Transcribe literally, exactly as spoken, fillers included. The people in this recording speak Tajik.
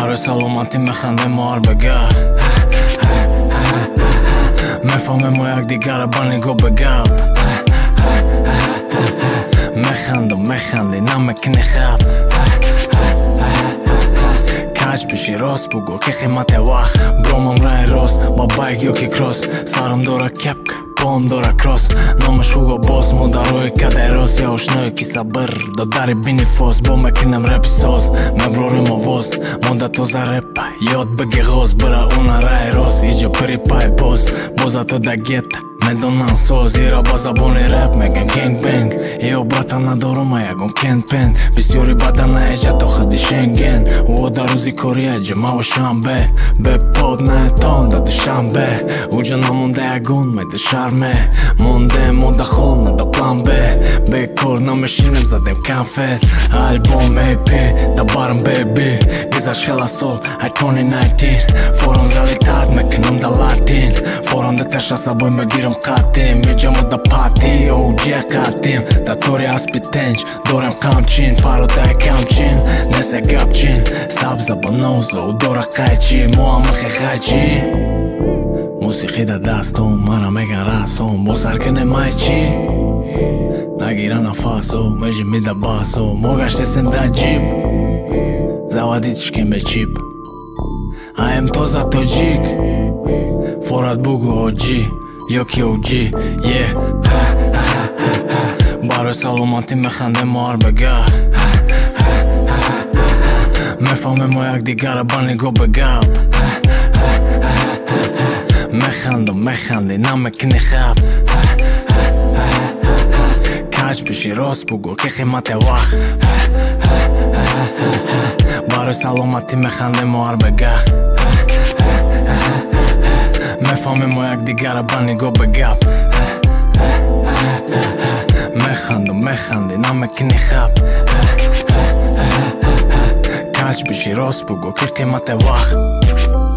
برای سلامتی میخنده ما هر بگاه میفهمیم و یک دیگر با نگاه بگاه میخندم میخندی نمیکنی خواب کاش بشی راست بگو که قیمت وقت برامم رای راست با بایک یا که کراس سرم داره کپک پام داره کراس نامش خوگا باز مادروی کده راست یا اشنای کی صبر دا داری بینی فاس با مکنم رپی ساز مبراریم آواز مانده تازه رپ یاد بگی غاز برا اون رای راست ایجا پری پای باز بازا تو دا گیت میدونن ساز ایرا با زبان رپ میگن گنگ بنگ یا باتا ندارم یکم کند پند بسیاری بدن ایجا تا خودی شنگن و در روزی کاری اجمه و شنبه به پاد نه تان داده شنبه اوجا نمونده یکون میده شرمه مونده مونده خون نده پلان به به کار نمیشینم زدیم کنفت البوم ای پی دا بارم بیبی گیزش خیلی سال های تونی نایتین فورم زلی تاد میکنم دا لاتین فورم ده تشت سبوی مگیرم قاتیم میجم دا پاتی اوجی قاتیم دا توری اسبی تنج دورم کامچین پارودای کامچین نسه گابچین سبزه با نوزه و دوره قایچی مو هم خی خایچی موسیقی دا دستم منم میگن رسم با سرکن مای چی نگیرن نفاسو میجی میده باسو موگشت سیم دا جیب زوادی تشکیم به چیب ایم توزا تو جیگ فورد بگو اوجی یکی اوجی یه برای سلامتی میخنده ما هر بگاه میفهمیم و یک دیگر با نگاه بگاه میخندم میخندی نمیکنی خواب کاش بشی راست بگو که قیمت وقت برای سلامتی میخنده ما هر بگاه میفهمیم و یک دیگر با نگاه بگاه میخندم میخندی نمیکنی خواب کاش بشی راست بگو که قیمت وقت